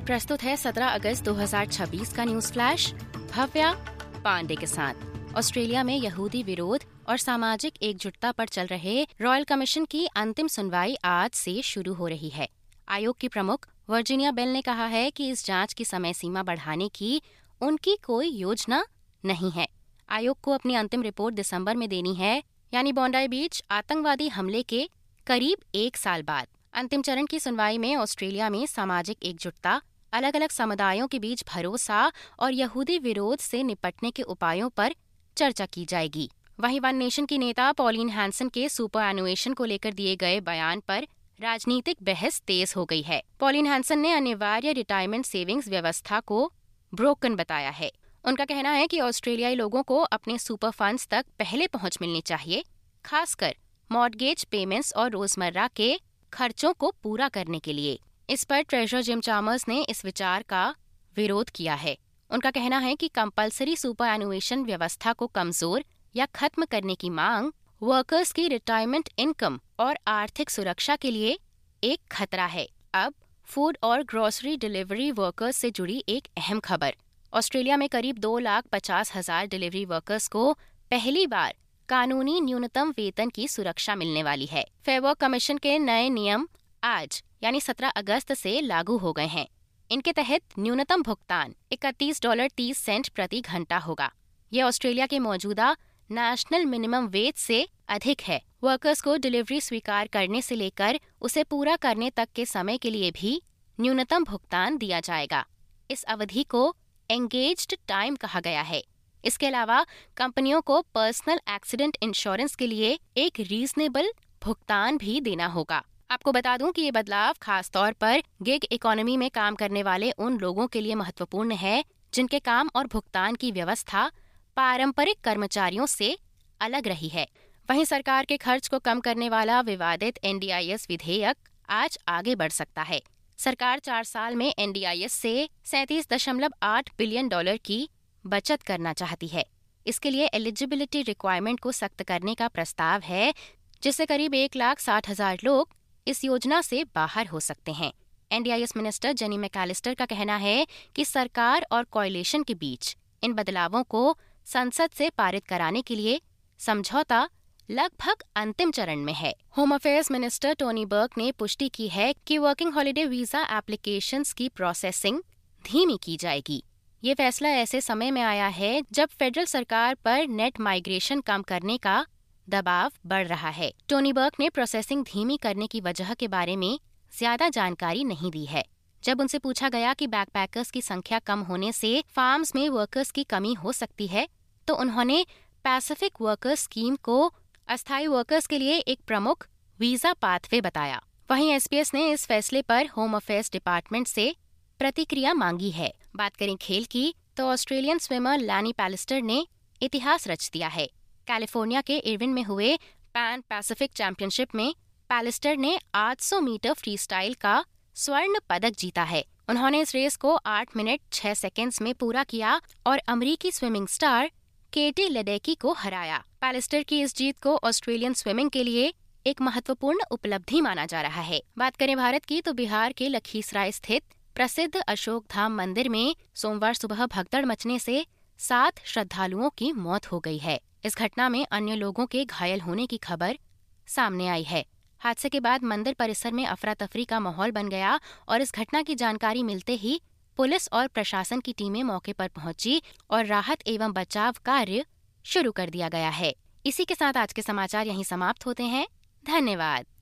प्रस्तुत है 17 अगस्त 2026 का न्यूज फ्लैश भव्या पांडे के साथ। ऑस्ट्रेलिया में यहूदी विरोध और सामाजिक एकजुटता पर चल रहे रॉयल कमीशन की अंतिम सुनवाई आज से शुरू हो रही है। आयोग की प्रमुख वर्जीनिया बेल ने कहा है कि इस जांच की समय सीमा बढ़ाने की उनकी कोई योजना नहीं है। आयोग को अपनी अंतिम रिपोर्ट दिसंबर में देनी है, यानी बॉन्डाई बीच आतंकवादी हमले के करीब 1 साल बाद। अंतिम चरण की सुनवाई में ऑस्ट्रेलिया में सामाजिक एकजुटता, अलग अलग समुदायों के बीच भरोसा और यहूदी विरोध से निपटने के उपायों पर चर्चा की जाएगी। वहीं वन नेशन की नेता पॉलिन हैंसन के सुपरएनुएशन को लेकर दिए गए बयान पर राजनीतिक बहस तेज हो गई है। पॉलिन हैंसन ने अनिवार्य रिटायरमेंट सेविंग्स व्यवस्था को ब्रोकन बताया है। उनका कहना है कि ऑस्ट्रेलियाई लोगों को अपने सुपर फंड्स तक पहले पहुंच मिलनी चाहिए, खासकर मॉर्टगेज पेमेंट्स और रोजमर्रा के खर्चों को पूरा करने के लिए। इस पर ट्रेजरर जिम चामर्स ने इस विचार का विरोध किया है। उनका कहना है कि कंपल्सरी सुपरएनुएशन व्यवस्था को कमजोर या खत्म करने की मांग वर्कर्स की रिटायरमेंट इनकम और आर्थिक सुरक्षा के लिए एक खतरा है। अब फूड और ग्रोसरी डिलीवरी वर्कर्स से जुड़ी एक अहम खबर। ऑस्ट्रेलिया में करीब 2,50,000 डिलीवरी वर्कर्स को पहली बार कानूनी न्यूनतम वेतन की सुरक्षा मिलने वाली है। फेयर वर्क कमीशन के नए नियम आज यानी 17 अगस्त से लागू हो गए हैं। इनके तहत न्यूनतम भुगतान $31.30 प्रति घंटा होगा। ये ऑस्ट्रेलिया के मौजूदा नेशनल मिनिमम वेज से अधिक है। वर्कर्स को डिलीवरी स्वीकार करने से लेकर उसे पूरा करने तक के समय के लिए भी न्यूनतम भुगतान दिया जाएगा। इस अवधि को एंगेज्ड टाइम कहा गया है। इसके अलावा कंपनियों को पर्सनल एक्सीडेंट इंश्योरेंस के लिए एक रीजनेबल भुगतान भी देना होगा। आपको बता दूं कि ये बदलाव खास तौर पर गिग इकोनॉमी में काम करने वाले उन लोगों के लिए महत्वपूर्ण है जिनके काम और भुगतान की व्यवस्था पारंपरिक कर्मचारियों से अलग रही है। वहीं सरकार के खर्च को कम करने वाला विवादित NDIS विधेयक आज आगे बढ़ सकता है। सरकार 4 साल में NDIS से $37.8 बिलियन की बचत करना चाहती है। इसके लिए एलिजिबिलिटी रिक्वायरमेंट को सख्त करने का प्रस्ताव है, जिससे करीब 1,60,000 लोग इस योजना से बाहर हो सकते हैं। NDIS मिनिस्टर जेनी मैकालिस्टर का कहना है कि सरकार और कोalition के बीच इन बदलावों को संसद से पारित कराने के लिए समझौता लगभग अंतिम चरण में है। Home affairs minister Tony Burke ने पुष्टि की है कि वर्किंग हॉलिडे वीजा एप्लीकेशंस की प्रोसेसिंग धीमी की जाएगी। ये फैसला ऐसे समय में आया है जब फेडरल सरकार पर नेट माइग्रेशन कम करने का दबाव बढ़ रहा है। टोनी बर्क ने प्रोसेसिंग धीमी करने की वजह के बारे में ज्यादा जानकारी नहीं दी है। जब उनसे पूछा गया कि बैकपैकर्स की संख्या कम होने से फार्म्स में वर्कर्स की कमी हो सकती है, तो उन्होंने पैसिफिक वर्कर्स स्कीम को अस्थायी वर्कर्स के लिए एक प्रमुख वीजा पाथवे बताया। वहीं SBS ने इस फैसले पर होम अफेयर्स डिपार्टमेंट से प्रतिक्रिया मांगी है। बात करें खेल की, तो ऑस्ट्रेलियन स्विमर लैनी पैलिस्टर ने इतिहास रच दिया है। कैलिफोर्निया के इरविन में हुए पैन पैसिफिक चैंपियनशिप में पैलिस्टर ने 800 मीटर फ्रीस्टाइल का स्वर्ण पदक जीता है। उन्होंने इस रेस को 8 मिनट 6 सेकंड्स में पूरा किया और अमरीकी स्विमिंग स्टार केटी लेडेकी को हराया। पैलिस्टर की इस जीत को ऑस्ट्रेलियन स्विमिंग के लिए एक महत्वपूर्ण उपलब्धि माना जा रहा है। बात करें भारत की, तो बिहार के लखीसराय स्थित प्रसिद्ध अशोक धाम मंदिर में सोमवार सुबह भगदड़ मचने से 7 श्रद्धालुओं की मौत हो गई है। इस घटना में अन्य लोगों के घायल होने की खबर सामने आई है। हादसे के बाद मंदिर परिसर में अफरा तफरी का माहौल बन गया और इस घटना की जानकारी मिलते ही पुलिस और प्रशासन की टीमें मौके पर पहुंची और राहत एवं बचाव कार्य शुरू कर दिया गया है। इसी के साथ आज के समाचार यहीं समाप्त होते हैं। धन्यवाद।